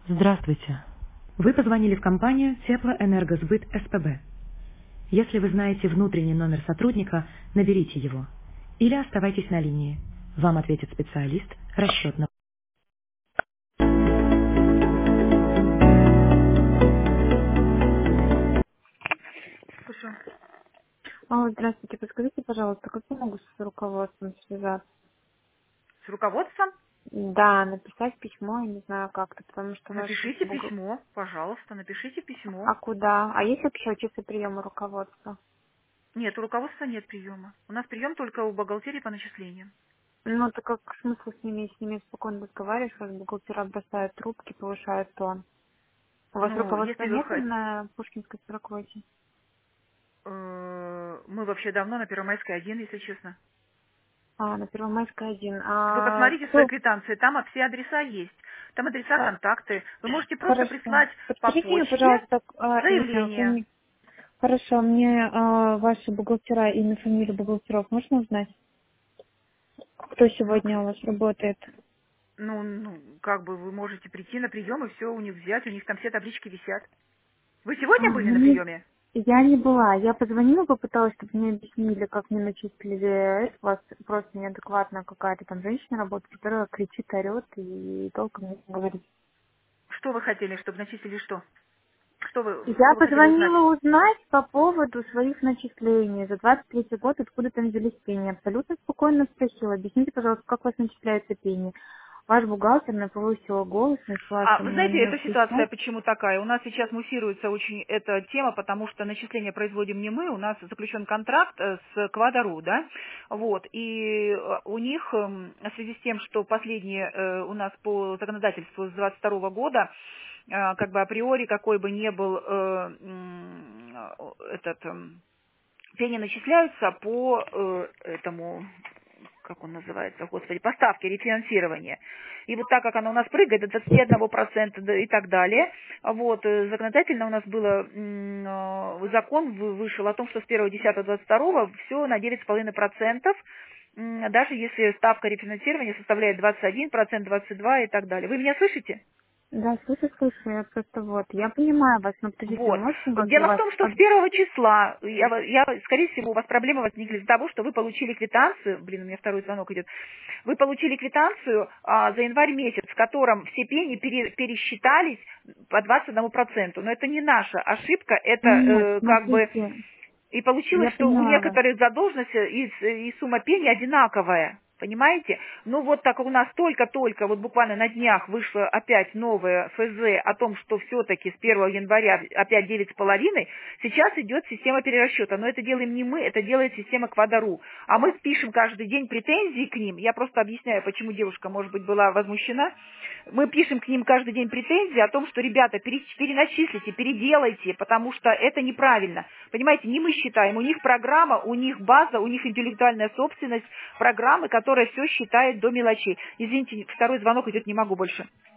Здравствуйте. Вы позвонили в компанию Теплоэнергосбыт СПБ. Если вы знаете внутренний номер сотрудника, наберите его. Или оставайтесь на линии. Вам ответит специалист расчетного. Слушаю. Здравствуйте, подскажите, пожалуйста, как я могу с руководством связаться? С руководством? Да, написать письмо, я не знаю как-то, потому что ваш Напишите письмо, пожалуйста, напишите письмо. А куда? А есть вообще часы приема руководства? Нет, у руководства нет приема. У нас прием только у бухгалтерии по начислениям. Ну, так как смысл с ними спокойно разговаривать, как бухгалтера бросают трубки, повышают тон. У вас Ну, руководства если вы нет хотите... на Пушкинской 48? Мы вообще давно на Первомайской 1, если честно. На Первомайской 1. Вы А посмотрите свои кто? квитанции, там все адреса есть. Там адреса, А, контакты. Вы можете просто Хорошо. прислать по Подскажите мне, почте пожалуйста, имя, заявление. фамилию. Хорошо, мне ваши бухгалтера, имя, фамилию бухгалтеров можно узнать? Кто Ну, сегодня у вас работает? как бы вы можете прийти на прием и все у них взять, у них там все таблички висят. Вы сегодня были на Мне... приеме? Я не была. Я позвонила, попыталась, чтобы мне объяснили, как мне начислили. У вас просто неадекватная какая-то там женщина работает, которая кричит, орет и толком не говорит. Что вы хотели, чтобы начислили что? Я Что вы хотели узнать? позвонила узнать по поводу своих начислений за 23 год, откуда там взялись пени. Абсолютно спокойно спросила. Объясните, пожалуйста, как у вас начисляются пени? Ваш бухгалтер повысила голос, начала Вы на знаете, меня эта ситуация кричать. почему такая? У нас сейчас муссируется очень эта тема, потому что начисление производим не мы, у нас заключен контракт с Квадару, да, вот, и у них в связи с тем, что последние у нас по законодательству с 22 года, как бы априори какой бы ни был пени начисляются по этому, как он называется, господи, поставки, рефинансирования. И вот так как оно у нас прыгает до 21% да, и так далее, вот, законодательно у нас было, закон вышел о том, что с 1.10.22 все на 9,5%, даже если ставка рефинансирования составляет 21%, 22% и так далее. Вы меня слышите? Да, слышу, я просто вот. Я понимаю вас, но подождите, вы Вот. можете как-то Дело в вас... том, что с первого числа, скорее всего, у вас проблемы возникли из-за того, что вы получили квитанцию, у меня второй звонок идет, вы получили квитанцию за январь месяц, в котором все пени пересчитались по 21%. Но это не наша ошибка, это Нет, как бы... смотрите, И получилось, я что у поняла вас. некоторых задолженность и сумма пени одинаковая. Понимаете? Ну вот так как у нас только-только, вот буквально на днях вышло опять новое ФЗ о том, что все-таки с 1 января опять 9,5, сейчас идет система перерасчета. Но это делаем не мы, это делает система Квадару. А мы пишем каждый день претензии к ним. Я просто объясняю, почему девушка, может быть, была возмущена. Мы пишем к ним каждый день претензии о том, что, ребята, переначислите, переделайте, потому что это неправильно. Понимаете, не мы считаем, у них программа, у них база, у них интеллектуальная собственность, программы, которая все считает до мелочей. Извините, второй звонок идет, не могу больше.